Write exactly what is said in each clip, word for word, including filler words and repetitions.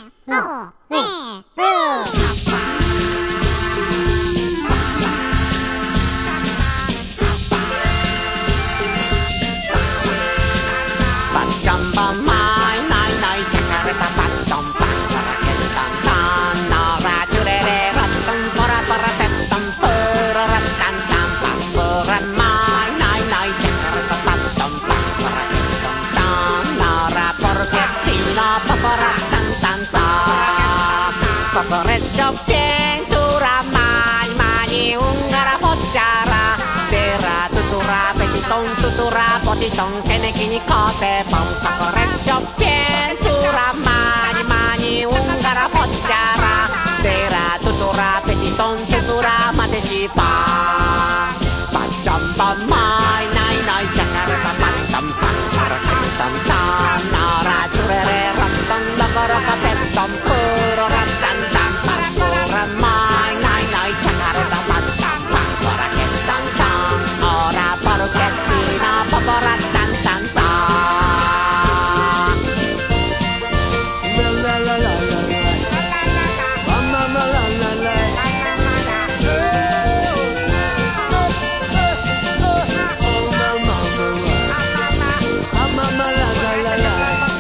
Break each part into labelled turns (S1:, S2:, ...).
S1: Corretto pintura mani mani ungara pocciara Tera tutura petiton tutura potiton senekini kote pompa Corretto pintura mani mani ungara pocciara Tera tutura petiton tutura mateshi pa Pachampa mai nai nai jakarta patam pampara kentan tan Nara curere rantan lakara kapetam puro rantan Mai nai nai Jakarta pantam Pakora ketang tang Ora paru ketina Pakora tan tan sa La la la la la la La la la la la la Oh mama mama Mama la la la la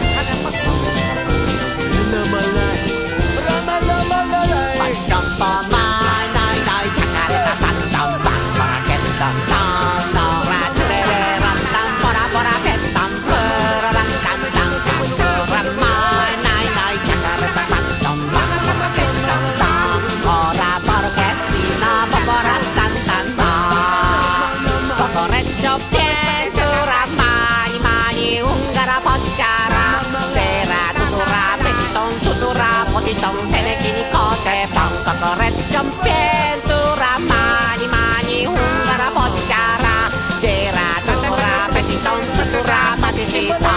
S1: Mama la Rama la la la Jampa mai nai nai Jakarta pantam Pakora ketang tang Nora curere rantam Pora pora ketam Pura rantam tang Pura mai nai nai Jakarta pantam Pakora ketang tang Ora paru ketina Pakora tan tan sa Pakoreccio pintura mani mani ungara pocciara Tera tutura petiton tutura potiton senekini kote Pakoreccio pintura mani mani ungara pocciara Tera tutura petiton tutura matishita